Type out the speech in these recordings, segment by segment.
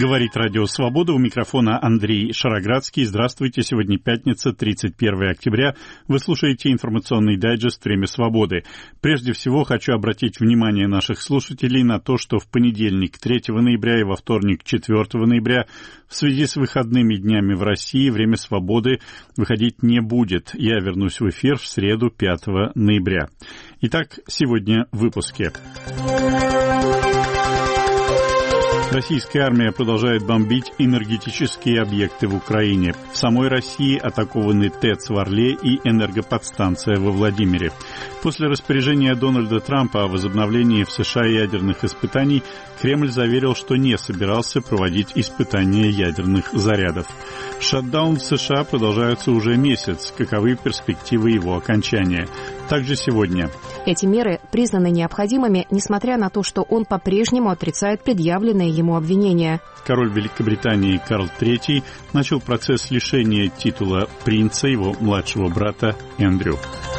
Говорит Радио Свобода, у микрофона Андрей Шароградский. Здравствуйте, сегодня пятница, 31 октября. Вы слушаете информационный дайджест «Время свободы». Прежде всего, хочу обратить внимание наших слушателей на то, что в понедельник, 3 ноября и во вторник, 4 ноября, в связи с выходными днями в России, «Время свободы» выходить не будет. Я вернусь в эфир в среду, 5 ноября. Итак, сегодня в выпуске. Российская армия продолжает бомбить энергетические объекты в Украине. В самой России атакованы ТЭЦ в Орле и энергоподстанция во Владимире. После распоряжения Дональда Трампа о возобновлении в США ядерных испытаний Кремль заверил, что не собирался проводить испытания ядерных зарядов. Шатдаун в США продолжается уже месяц. Каковы перспективы его окончания? Также сегодня. Эти меры признаны необходимыми, несмотря на то, что он по-прежнему отрицает предъявленные ему обвинения. Король Великобритании Карл III начал процесс лишения титула принца его младшего брата Эндрю.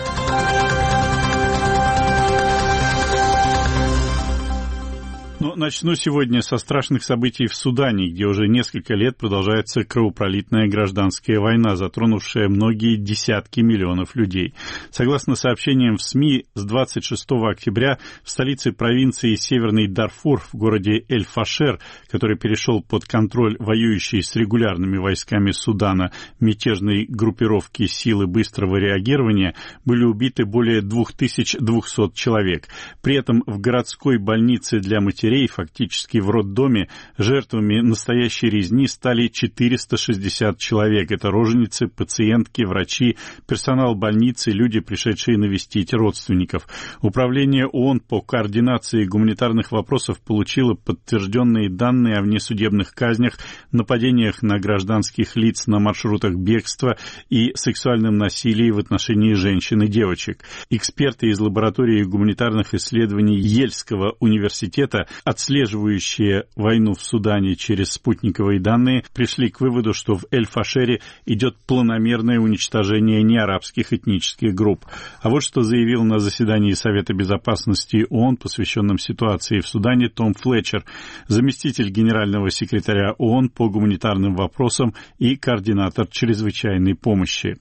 Но начну сегодня со страшных событий в Судане, где уже несколько лет продолжается кровопролитная гражданская война, затронувшая многие десятки миллионов людей. Согласно сообщениям в СМИ, с 26 октября в столице провинции Северный Дарфур, в городе Эль-Фашер, который перешел под контроль воюющей с регулярными войсками Судана мятежной группировки силы быстрого реагирования, были убиты более 2200 человек. При этом в городской больнице для матерей, фактически в роддоме, жертвами настоящей резни стали 460 человек. Это роженицы, пациентки, врачи, персонал больницы, люди, пришедшие навестить родственников. Управление ООН по координации гуманитарных вопросов получило подтвержденные данные о внесудебных казнях, нападениях на гражданских лиц на маршрутах бегства и сексуальном насилии в отношении женщин и девочек. Эксперты из лаборатории гуманитарных исследований Ельского университета, отслеживающие войну в Судане через спутниковые данные, пришли к выводу, что в Эль-Фашере идет планомерное уничтожение неарабских этнических групп. А вот что заявил на заседании Совета Безопасности ООН, посвященном ситуации в Судане, Том Флетчер, заместитель генерального секретаря ООН по гуманитарным вопросам и координатор чрезвычайной помощи.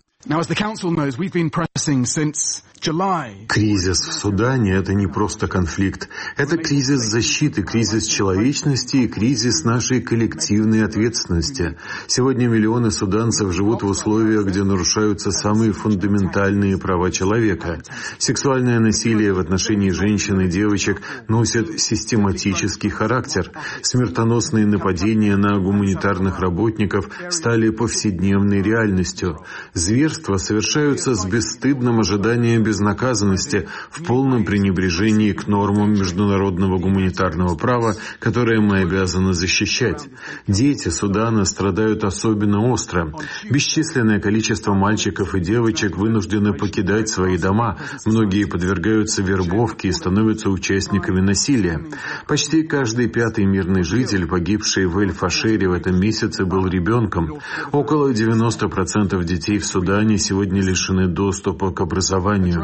Кризис в Судане — это не просто конфликт. Это кризис защиты, кризис человечности и кризис нашей коллективной ответственности. Сегодня миллионы суданцев живут в условиях, где нарушаются самые фундаментальные права человека. Сексуальное насилие в отношении женщин и девочек носит систематический характер. Смертоносные нападения на гуманитарных работников стали повседневной реальностью. Зверства совершаются с бесстыдным ожиданием безнаказанности, в полном пренебрежении к нормам международного гуманитарного права, которое мы обязаны защищать. Дети Судана страдают особенно остро. Бесчисленное количество мальчиков и девочек вынуждены покидать свои дома. Многие подвергаются вербовке и становятся участниками насилия. Почти каждый пятый мирный житель, погибший в Эль-Фашере в этом месяце, был ребенком. Около 90% детей в Судане сегодня лишены доступа к образованию.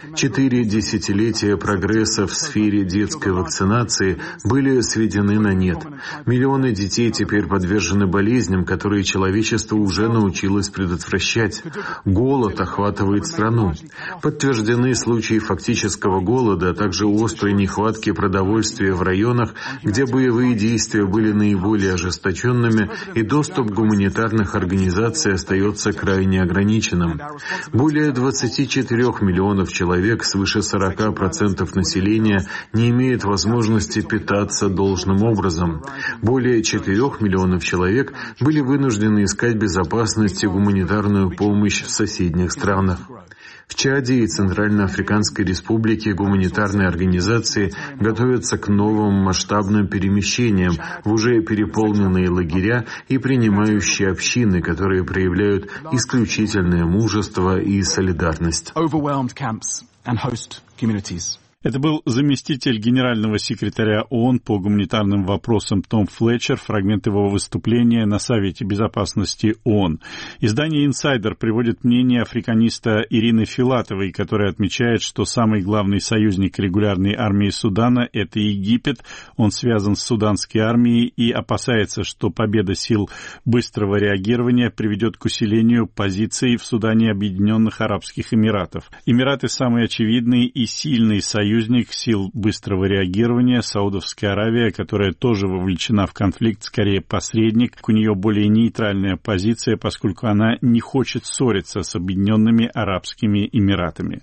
4 десятилетия прогресса в сфере детской вакцинации были сведены на нет. Миллионы детей теперь подвержены болезням, которые человечество уже научилось предотвращать. Голод охватывает страну. Подтверждены случаи фактического голода, а также острой нехватки продовольствия в районах, где боевые действия были наиболее ожесточенными, и доступ гуманитарных организаций остается крайне ограниченным. Более 24 миллионов человек, свыше 40% населения, не имеют возможности питаться должным образом. Более 4 миллионов человек были вынуждены искать безопасность и гуманитарную помощь в соседних странах. В Чаде и Центральноафриканской Республике гуманитарные организации готовятся к новым масштабным перемещениям в уже переполненные лагеря и принимающие общины, которые проявляют исключительное мужество и солидарность. Это был заместитель генерального секретаря ООН по гуманитарным вопросам Том Флетчер, фрагмент его выступления на Совете Безопасности ООН. Издание «Инсайдер» приводит мнение африканиста Ирины Филатовой, которая отмечает, что самый главный союзник регулярной армии Судана – это Египет. Он связан с суданской армией и опасается, что победа сил быстрого реагирования приведет к усилению позиций в Судане Объединенных Арабских Эмиратов. Эмираты – самый очевидный и сильный союзник сил быстрого реагирования. Саудовская Аравия, которая тоже вовлечена в конфликт, скорее посредник. У нее более нейтральная позиция, поскольку она не хочет ссориться с Объединенными Арабскими Эмиратами.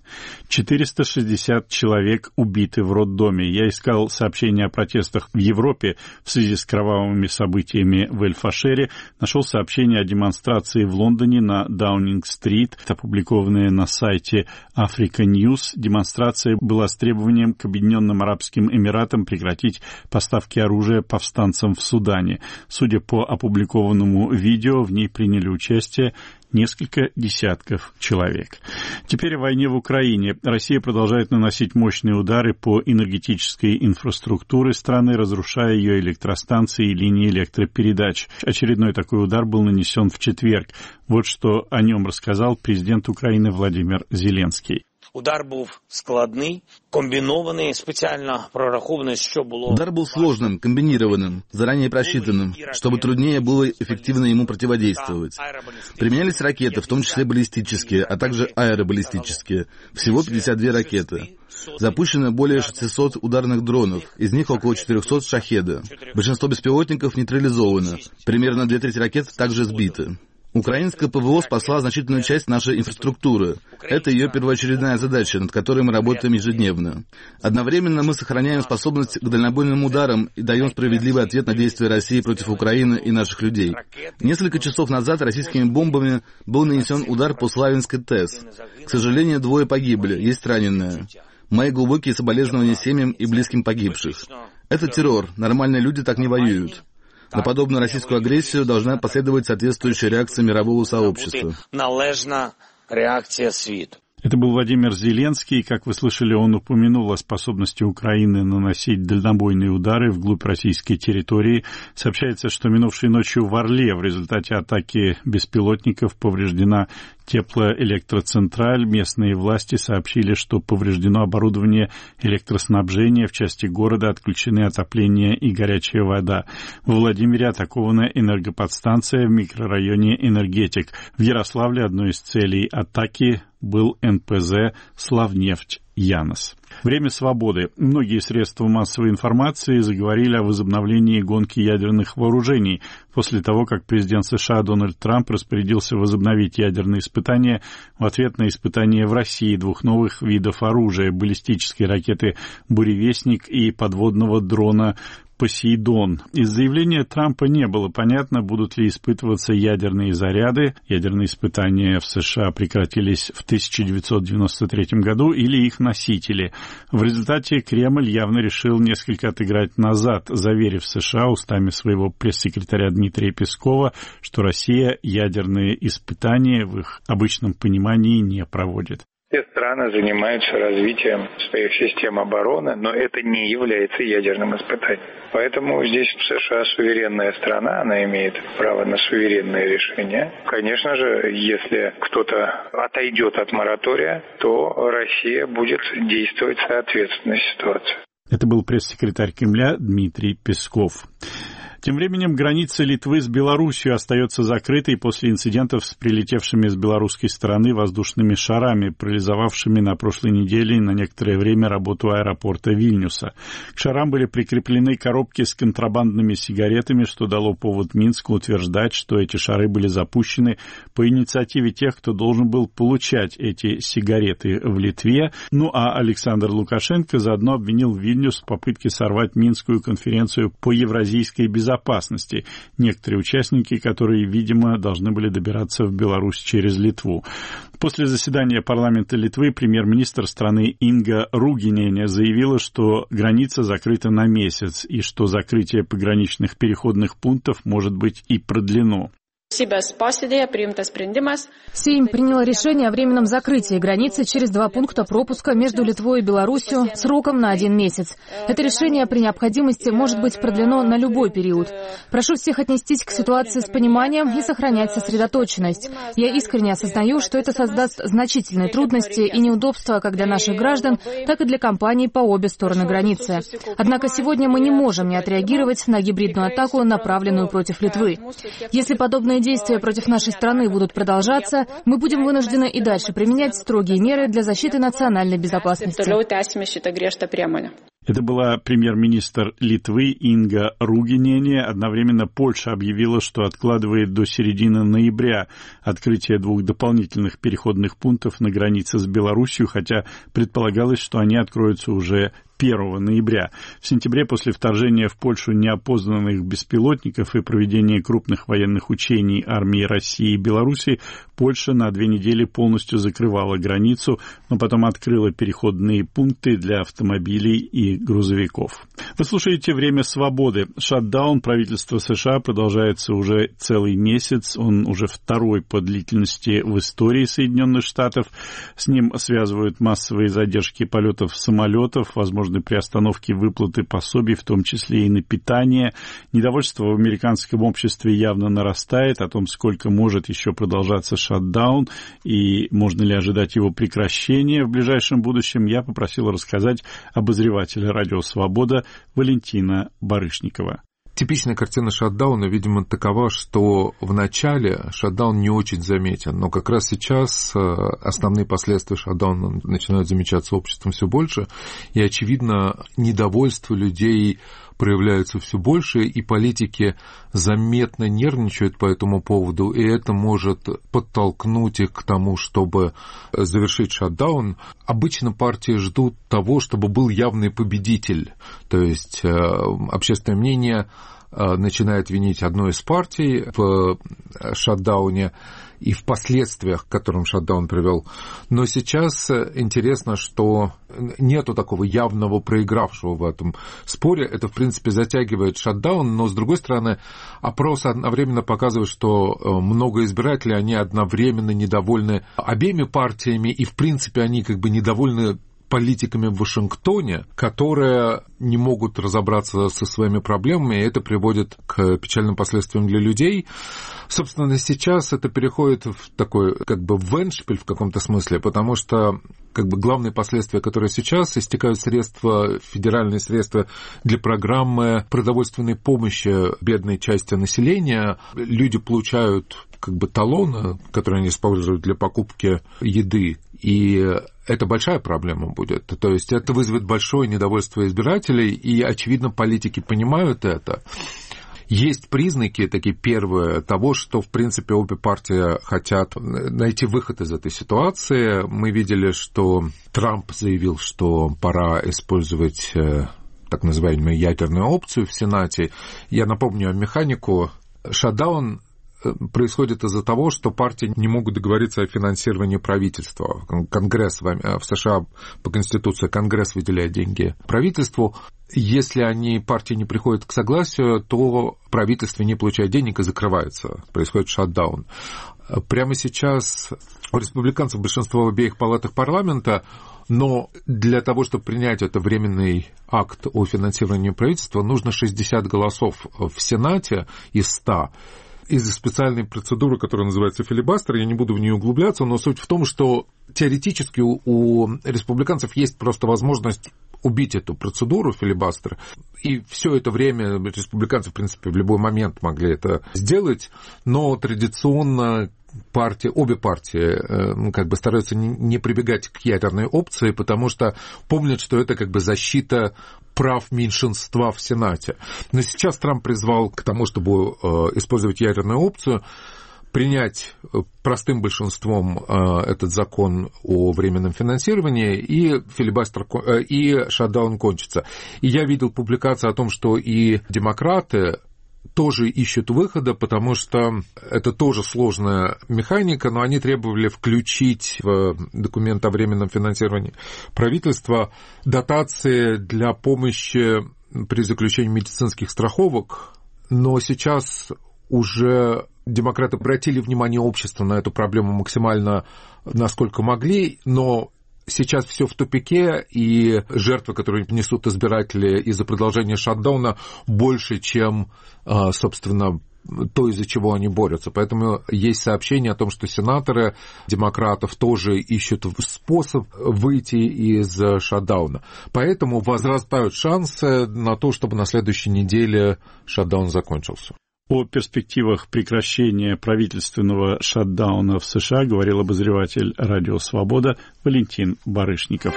460 человек убиты в роддоме. Я искал сообщения о протестах в Европе в связи с кровавыми событиями в Эль-Фашере. Нашел сообщение о демонстрации в Лондоне на Даунинг-стрит, опубликованное на сайте Africa News. Демонстрация была с требованием к Объединенным Арабским Эмиратам прекратить поставки оружия повстанцам в Судане. Судя по опубликованному видео, в ней приняли участие несколько десятков человек. Теперь о войне в Украине. Россия продолжает наносить мощные удары по энергетической инфраструктуре страны, разрушая ее электростанции и линии электропередач. Очередной такой удар был нанесен в четверг. Вот что о нем рассказал президент Украины Владимир Зеленский. Удар был складный, комбинованный, специально прорахованный, что было... Удар был сложным, комбинированным, заранее просчитанным, чтобы труднее было эффективно ему противодействовать. Применялись ракеты, в том числе баллистические, а также аэробаллистические. Всего 52 ракеты. Запущено более 600 ударных дронов, из них около 400 «Шахеда». Большинство беспилотников нейтрализовано. Примерно 2/3 ракет также сбиты. Украинская ПВО спасла значительную часть нашей инфраструктуры. Это ее первоочередная задача, над которой мы работаем ежедневно. Одновременно мы сохраняем способность к дальнобойным ударам и даем справедливый ответ на действия России против Украины и наших людей. Несколько часов назад российскими бомбами был нанесен удар по Славянской ТЭС. К сожалению, 2 погибли, есть раненые. Мои глубокие соболезнования семьям и близким погибших. Это террор, нормальные люди так не воюют. На подобную российскую агрессию должна последовать соответствующая реакция мирового сообщества. Это был Владимир Зеленский. Как вы слышали, он упомянул о способности Украины наносить дальнобойные удары вглубь российской территории. Сообщается, что минувшей ночью в Орле в результате атаки беспилотников повреждена теплоэлектроцентраль. Местные власти сообщили, что повреждено оборудование электроснабжения, в части города отключены отопление и горячая вода. В Владимире атакована энергоподстанция в микрорайоне Энергетик. В Ярославле одной из целей атаки был НПЗ «Славнефть-Янос». Время свободы. Многие средства массовой информации заговорили о возобновлении гонки ядерных вооружений после того, как президент США Дональд Трамп распорядился возобновить ядерные испытания в ответ на испытания в России 2 новых видов оружия – баллистической ракеты «Буревестник» и подводного дрона «Посейдон». Из заявления Трампа не было понятно, будут ли испытываться ядерные заряды. Ядерные испытания в США прекратились в 1993 году или их носители. В результате Кремль явно решил несколько отыграть назад, заверив США устами своего пресс-секретаря Дмитрия Пескова, что Россия ядерные испытания в их обычном понимании не проводит. Все страны занимаются развитием своих систем обороны, но это не является ядерным испытанием. Поэтому здесь США суверенная страна, она имеет право на суверенное решение. Конечно же, если кто-то отойдет от моратория, то Россия будет действовать соответственно ситуации. Это был пресс-секретарь Кремля Дмитрий Песков. Тем временем граница Литвы с Белоруссией остается закрытой после инцидентов с прилетевшими с белорусской стороны воздушными шарами, парализовавшими на прошлой неделе на некоторое время работу аэропорта Вильнюса. К шарам были прикреплены коробки с контрабандными сигаретами, что дало повод Минску утверждать, что эти шары были запущены по инициативе тех, кто должен был получать эти сигареты в Литве. Ну а Александр Лукашенко заодно обвинил Вильнюс в попытке сорвать Минскую конференцию по евразийской безопасности. Некоторые участники, которые, видимо, должны были добираться в Беларусь через Литву. После заседания парламента Литвы премьер-министр страны Инга Ругинене заявила, что граница закрыта на месяц и что закрытие пограничных переходных пунктов может быть и продлено. Сейм принял решение о временном закрытии границы через 2 пункта пропуска между Литвой и Беларусью сроком на 1 месяц. Это решение при необходимости может быть продлено на любой период. Прошу всех отнестись к ситуации с пониманием и сохранять сосредоточенность. Я искренне осознаю, что это создаст значительные трудности и неудобства как для наших граждан, так и для компаний по обе стороны границы. Однако сегодня мы не можем не отреагировать на гибридную атаку, направленную против Литвы. Если подобные действия против нашей страны будут продолжаться, мы будем вынуждены и дальше применять строгие меры для защиты национальной безопасности. Это была премьер-министр Литвы Инга Ругинене. Одновременно Польша объявила, что откладывает до середины ноября открытие 2 дополнительных переходных пунктов на границе с Беларусью, хотя предполагалось, что они откроются уже 1 ноября. В сентябре после вторжения в Польшу неопознанных беспилотников и проведения крупных военных учений армии России и Беларуси Польша на 2 недели полностью закрывала границу, но потом открыла переходные пункты для автомобилей и грузовиков. Вы слушаете «Время свободы». Шатдаун правительства США продолжается уже целый месяц. Он уже 2-й по длительности в истории Соединенных Штатов. С ним связывают массовые задержки полетов самолетов, возможно, при остановке выплаты пособий, в том числе и на питание. Недовольство в американском обществе явно нарастает о том, сколько может еще продолжаться шатдаун и можно ли ожидать его прекращения в ближайшем будущем. Я попросил рассказать обозревателя «Радио Свобода» Валентина Барышникова. Типичная картина шатдауна, видимо, такова, что в начале шатдаун не очень заметен, но как раз сейчас основные последствия шатдауна начинают замечаться обществом все больше, и, очевидно, недовольство людей проявляется все больше, и политики заметно нервничают по этому поводу, и это может подтолкнуть их к тому, чтобы завершить шатдаун. Обычно партии ждут того, чтобы был явный победитель, то есть общественное мнение начинает винить одну из партий в шатдауне и в последствиях, к которым шатдаун привел. Но сейчас интересно, что нету такого явного проигравшего в этом споре. Это, в принципе, затягивает шатдаун, но, с другой стороны, опросы одновременно показывают, что много избирателей, они одновременно недовольны обеими партиями, и, в принципе, они как бы недовольны политиками в Вашингтоне, которые не могут разобраться со своими проблемами, и это приводит к печальным последствиям для людей. Собственно, сейчас это переходит в такой, как бы, в эндшпиль в каком-то смысле, потому что, как бы, главные последствия, которые сейчас истекают средства, федеральные средства для программы продовольственной помощи бедной части населения. Люди получают, как бы, талоны, которые они используют для покупки еды, и это большая проблема будет. То есть это вызовет большое недовольство избирателей, и, очевидно, политики понимают это. Есть признаки, такие первые, того, что, в принципе, обе партии хотят найти выход из этой ситуации. Мы видели, что Трамп заявил, что пора использовать так называемую ядерную опцию в Сенате. Я напомню механику. Шатдаун происходит из-за того, что партии не могут договориться о финансировании правительства. Конгресс в США по Конституции, Конгресс выделяет деньги правительству. Если партии не приходят к согласию, то правительство не получает денег и закрывается. Происходит шатдаун. Прямо сейчас у республиканцев большинство в обеих палатах парламента, но для того, чтобы принять это временный акт о финансировании правительства, нужно 60 голосов в Сенате из 100. Из-за специальной процедуры, которая называется филибастер, я не буду в нее углубляться, но суть в том, что теоретически у республиканцев есть просто возможность убить эту процедуру филибастер, и все это время республиканцы, в принципе, в любой момент могли это сделать, но традиционно обе партии как бы стараются не прибегать к ядерной опции, потому что помнят, что это как бы защита прав меньшинства в Сенате. Но сейчас Трамп призвал к тому, чтобы использовать ядерную опцию, принять простым большинством этот закон о временном финансировании, и филибастер, и шатдаун кончится. И я видел публикации о том, что и демократы тоже ищут выхода, потому что это тоже сложная механика, но они требовали включить в документ о временном финансировании правительства дотации для помощи при заключении медицинских страховок, но сейчас уже демократы обратили внимание общества на эту проблему максимально, насколько могли, но сейчас все в тупике, и жертвы, которые несут избиратели из-за продолжения шатдауна, больше, чем, собственно, то, из-за чего они борются. Поэтому есть сообщение о том, что сенаторы демократов тоже ищут способ выйти из шатдауна. Поэтому возрастают шансы на то, чтобы на следующей неделе шатдаун закончился. О перспективах прекращения правительственного шатдауна в США говорил обозреватель «Радио Свобода» Валентин Барышников.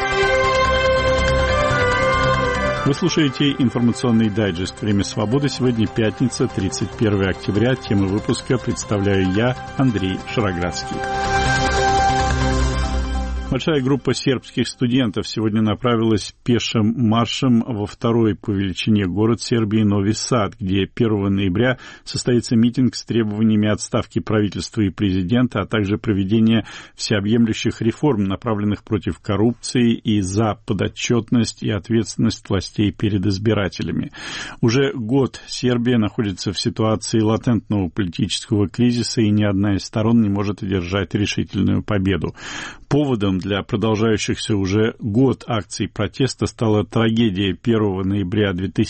Вы слушаете информационный дайджест «Время свободы». Сегодня пятница, 31 октября. Тему выпуска представляю я, Андрей Шароградский. Большая группа сербских студентов сегодня направилась пешим маршем во второй по величине город Сербии Нови Сад, где 1 ноября состоится митинг с требованиями отставки правительства и президента, а также проведения всеобъемлющих реформ, направленных против коррупции и за подотчетность и ответственность властей перед избирателями. Уже год Сербия находится в ситуации латентного политического кризиса, и ни одна из сторон не может одержать решительную победу. Поводом для продолжающихся уже год акций протеста стала трагедия 1 ноября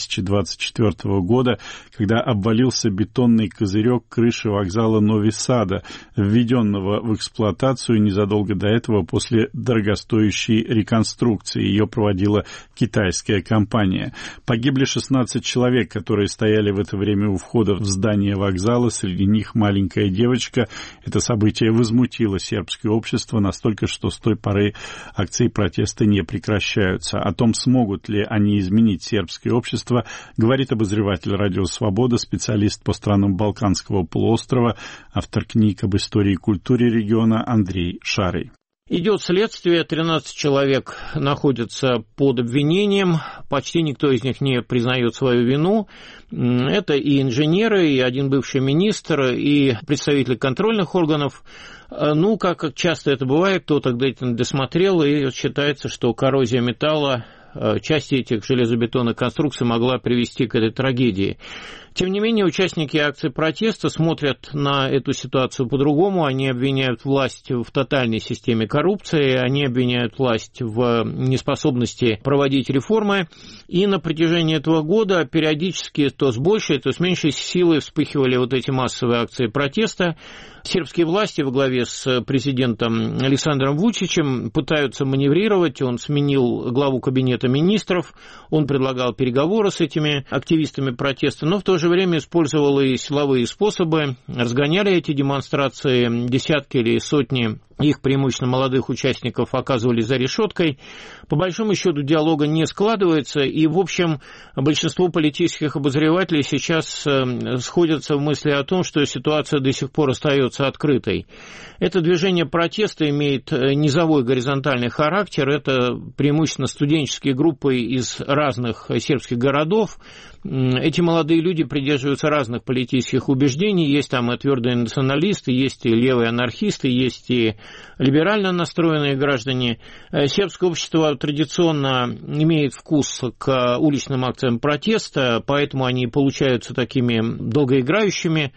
2024 года, когда обвалился бетонный козырек крыши вокзала Нови Сада, введенного в эксплуатацию незадолго до этого после дорогостоящей реконструкции. Ее проводила китайская компания. Погибли 16 человек, которые стояли в это время у входа в здание вокзала, среди них маленькая девочка. Это событие возмутило сербское общество настолько, что с той поры акции протеста не прекращаются. О том, смогут ли они изменить сербское общество, говорит обозреватель «Радио Свобода», специалист по странам Балканского полуострова, автор книг об истории и культуре региона Андрей Шарый. Идет следствие, 13 человек находятся под обвинением, почти никто из них не признает свою вину. Это и инженеры, и один бывший министр, и представители контрольных органов. Ну, как часто это бывает, кто-то где-то досмотрел, и считается, что коррозия металла, части этих железобетонных конструкций могла привести к этой трагедии. Тем не менее, участники акции протеста смотрят на эту ситуацию по-другому. Они обвиняют власть в тотальной системе коррупции, они обвиняют власть в неспособности проводить реформы. И на протяжении этого года периодически то с большей, то с меньшей силой вспыхивали вот эти массовые акции протеста. Сербские власти во главе с президентом Александром Вучичем пытаются маневрировать. Он сменил главу кабинета министров, он предлагал переговоры с этими активистами протеста, но в то же время использовал и силовые способы, разгоняли эти демонстрации, десятки или сотни их преимущественно молодых участников оказывались за решеткой. По большому счету диалога не складывается, и, в общем, большинство политических обозревателей сейчас сходятся в мысли о том, что ситуация до сих пор остается открытой. Это движение протеста имеет низовой горизонтальный характер, это преимущественно студенческие группы из разных сербских городов. Эти молодые люди придерживаются разных политических убеждений, есть там и твердые националисты, есть и левые анархисты, есть и либерально настроенные граждане. Сербское общество традиционно имеет вкус к уличным акциям протеста, поэтому они получаются такими долгоиграющими,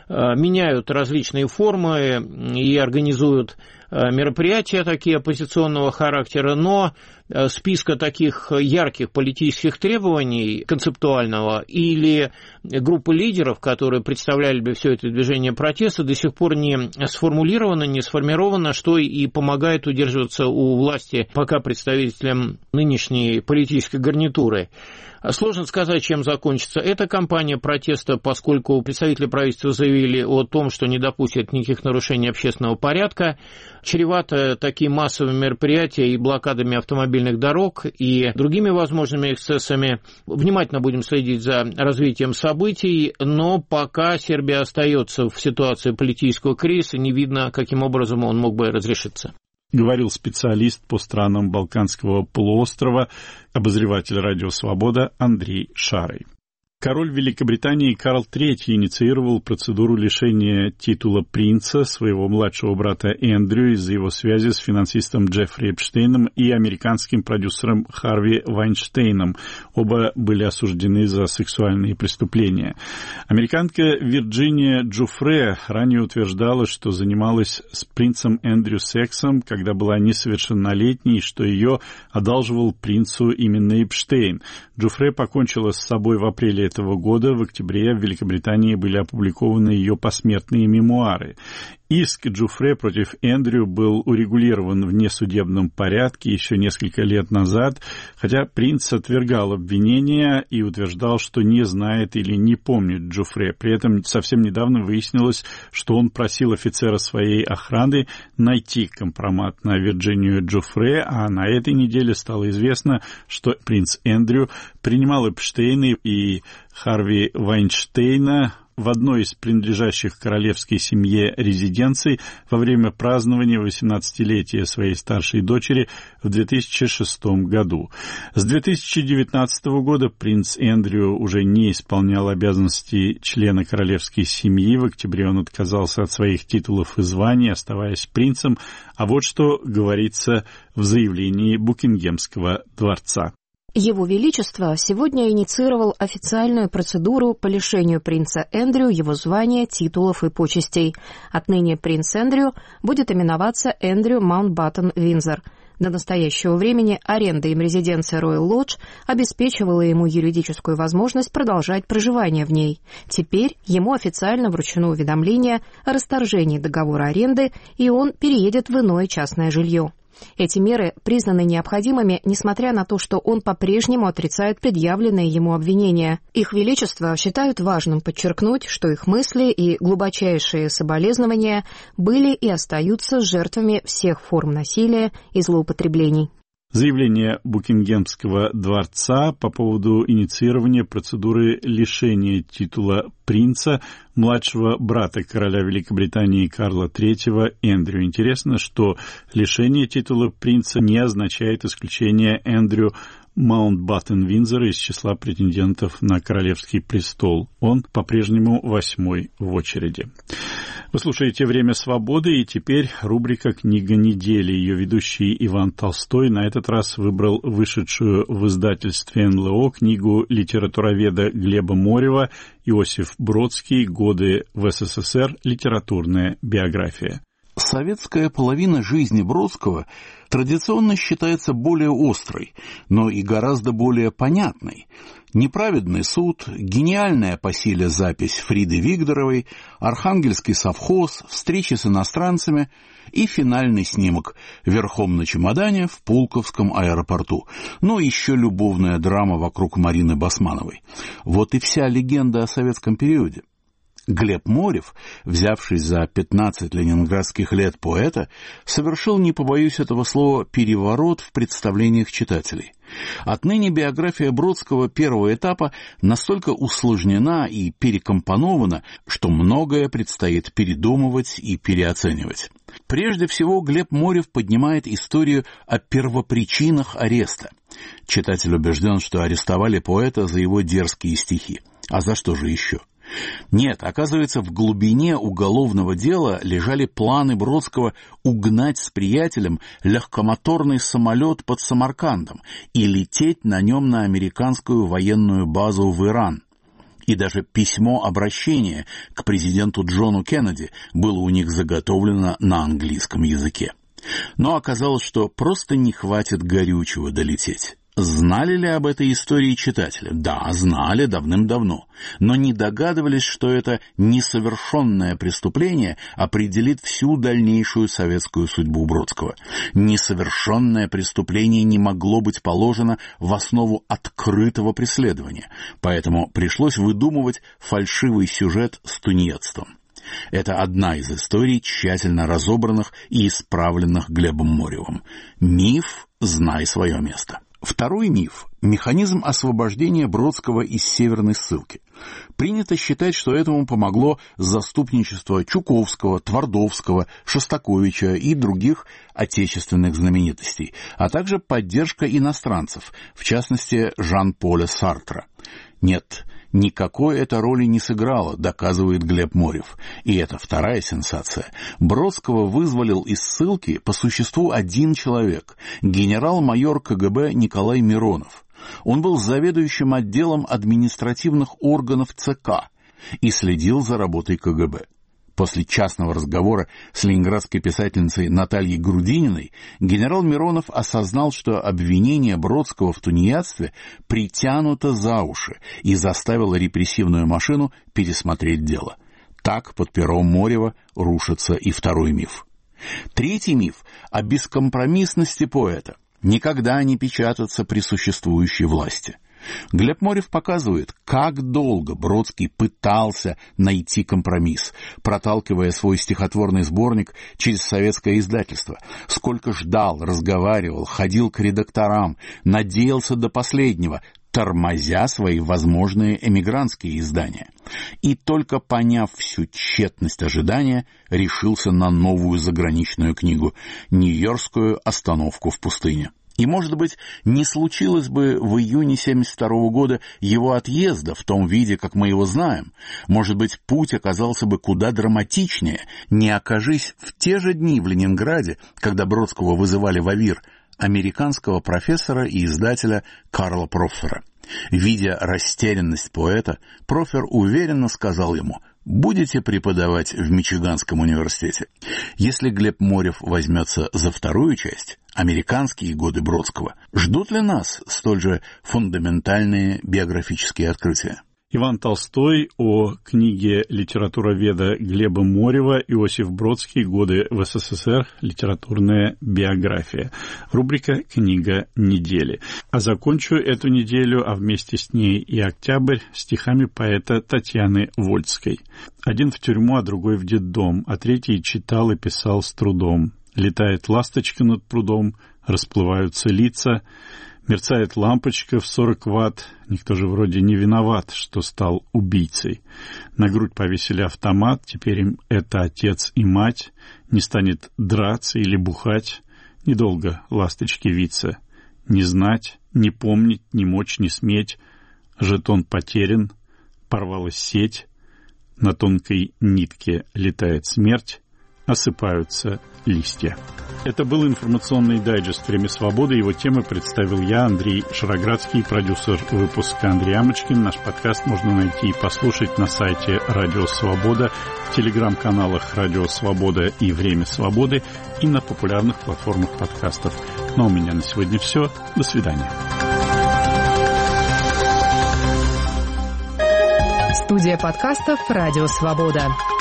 меняют различные формы и организуют мероприятия такие оппозиционного характера, но списка таких ярких политических требований концептуального или группы лидеров, которые представляли бы все это движение протеста, до сих пор не сформулировано, не сформировано, что и помогает удерживаться у власти пока представителям нынешней политической гарнитуры. Сложно сказать, чем закончится эта кампания протеста, поскольку представители правительства заявили о том, что не допустят никаких нарушений общественного порядка. Чревато такие массовые мероприятия и блокадами автомобильных дорог и другими возможными эксцессами. Внимательно будем следить за развитием событий, но пока Сербия остается в ситуации политического кризиса, не видно, каким образом он мог бы разрешиться. Говорил специалист по странам Балканского полуострова, обозреватель «Радио Свобода» Андрей Шарый. Король Великобритании Карл III инициировал процедуру лишения титула принца своего младшего брата Эндрю из-за его связи с финансистом Джеффри Эпштейном и американским продюсером Харви Вайнштейном. Оба были осуждены за сексуальные преступления. Американка Вирджиния Джуфре ранее утверждала, что занималась с принцем Эндрю сексом, когда была несовершеннолетней, и что ее одалживал принцу именно Эпштейн. Джуфре покончила с собой в апреле этого года. В октябре в Великобритании были опубликованы ее посмертные мемуары. Иск Джуфре против Эндрю был урегулирован в внесудебном порядке еще несколько лет назад, хотя принц отвергал обвинения и утверждал, что не знает или не помнит Джуфре. При этом совсем недавно выяснилось, что он просил офицера своей охраны найти компромат на Вирджинию Джуфре, а на этой неделе стало известно, что принц Эндрю принимал Эпштейна и Харви Вайнштейна в одной из принадлежащих королевской семье резиденций во время празднования 18-летия своей старшей дочери в 2006 году. С 2019 года принц Эндрю уже не исполнял обязанности члена королевской семьи. В октябре он отказался от своих титулов и званий, оставаясь принцем. А вот что говорится в заявлении Букингемского дворца. Его Величество сегодня инициировал официальную процедуру по лишению принца Эндрю его звания, титулов и почестей. Отныне принц Эндрю будет именоваться Эндрю Маунтбаттен-Виндзор. До настоящего времени аренда им резиденции Роял Лодж обеспечивала ему юридическую возможность продолжать проживание в ней. Теперь ему официально вручено уведомление о расторжении договора аренды, и он переедет в иное частное жилье. Эти меры признаны необходимыми, несмотря на то, что он по-прежнему отрицает предъявленные ему обвинения. Их Величество считают важным подчеркнуть, что их мысли и глубочайшие соболезнования были и остаются жертвами всех форм насилия и злоупотреблений. Заявление Букингемского дворца по поводу инициирования процедуры лишения титула принца младшего брата короля Великобритании Карла III Эндрю. Интересно, что лишение титула принца не означает исключение Эндрю Маунтбаттен-Виндзора из числа претендентов на королевский престол. Он по-прежнему 8-й в очереди. Вы слушаете «Время свободы», и теперь рубрика «Книга недели». Ее ведущий Иван Толстой на этот раз выбрал вышедшую в издательстве НЛО книгу литературоведа Глеба Морева «Иосиф Бродский. Годы в СССР. Литературная биография». Советская половина жизни Бродского традиционно считается более острой, но и гораздо более понятной. «Неправедный суд», гениальная по силе запись Фриды Вигдоровой, «Архангельский совхоз», «Встречи с иностранцами» и финальный снимок «Верхом на чемодане в Пулковском аэропорту». Ну, еще любовная драма вокруг Марины Басмановой. Вот и вся легенда о советском периоде. Глеб Морев, взявшись за 15 ленинградских лет поэта, совершил, не побоюсь этого слова, переворот в представлениях читателей. Отныне биография Бродского первого этапа настолько усложнена и перекомпонована, что многое предстоит передумывать и переоценивать. Прежде всего, Глеб Морев поднимает историю о первопричинах ареста. Читатель убежден, что арестовали поэта за его дерзкие стихи. А за что же еще? Нет, оказывается, в глубине уголовного дела лежали планы Бродского угнать с приятелем легкомоторный самолет под Самаркандом и лететь на нем на американскую военную базу в Иран. И даже письмо обращения к президенту Джону Кеннеди было у них заготовлено на английском языке. Но оказалось, что просто не хватит горючего долететь. Знали ли об этой истории читатели? Да, знали давным-давно, но не догадывались, что это несовершенное преступление определит всю дальнейшую советскую судьбу Бродского. Несовершенное преступление не могло быть положено в основу открытого преследования, поэтому пришлось выдумывать фальшивый сюжет с тунеядством. Это одна из историй, тщательно разобранных и исправленных Глебом Моревым. Миф «Знай свое место». Второй миф – механизм освобождения Бродского из северной ссылки. Принято считать, что этому помогло заступничество Чуковского, Твардовского, Шостаковича и других отечественных знаменитостей, а также поддержка иностранцев, в частности Жан-Поля Сартра. Нет, Никакой это роли не сыграло, доказывает Глеб Морев. И это вторая сенсация. Бродского вызволил из ссылки по существу один человек – генерал-майор КГБ Николай Миронов. Он был заведующим отделом административных органов ЦК и следил за работой КГБ. После частного разговора с ленинградской писательницей Натальей Грудининой генерал Миронов осознал, что обвинение Бродского в тунеядстве притянуто за уши и заставило репрессивную машину пересмотреть дело. Так под пером Морева рушится и второй миф. Третий миф о бескомпромиссности поэта. Никогда не печататься при существующей власти. Глеб Морев показывает, как долго Бродский пытался найти компромисс, проталкивая свой стихотворный сборник через советское издательство, сколько ждал, разговаривал, ходил к редакторам, надеялся до последнего, тормозя свои возможные эмигрантские издания. И только поняв всю тщетность ожидания, решился на новую заграничную книгу «Нью-Йоркскую остановку в пустыне». И, может быть, не случилось бы в июне 1972 года его отъезда в том виде, как мы его знаем. Может быть, путь оказался бы куда драматичнее, не окажись в те же дни в Ленинграде, когда Бродского вызывали в АВИР, американского профессора и издателя Карла Проффера. Видя растерянность поэта, Проффер уверенно сказал ему: «Будете преподавать в Мичиганском университете». Если Глеб Морев возьмется за вторую часть, американские годы Бродского, ждут ли нас столь же фундаментальные биографические открытия? Иван Толстой о книге литературоведа Глеба Морева «Иосиф Бродский. Годы в СССР. Литературная биография». Рубрика «Книга недели». А закончу эту неделю, а вместе с ней и октябрь, стихами поэта Татьяны Вольской. Один в тюрьму, а другой в детдом, а третий читал и писал с трудом. Летает ласточка над прудом, расплываются лица. Мерцает лампочка в 40 ватт, никто же вроде не виноват, что стал убийцей. На грудь повесили автомат, теперь им это отец и мать. Не станет драться или бухать, недолго ласточке виться. Не знать, не помнить, не мочь, не сметь. Жетон потерян, порвалась сеть. На тонкой нитке летает смерть, осыпаются листья. Это был информационный дайджест «Время свободы». Его темы представил я, Андрей Шароградский, продюсер выпуска Андрей Амочкин. Наш подкаст можно найти и послушать на сайте «Радио Свобода», в телеграм-каналах «Радио Свобода» и «Время свободы» и на популярных платформах подкастов. Ну а у меня на сегодня все. До свидания. Студия подкастов «Радио Свобода».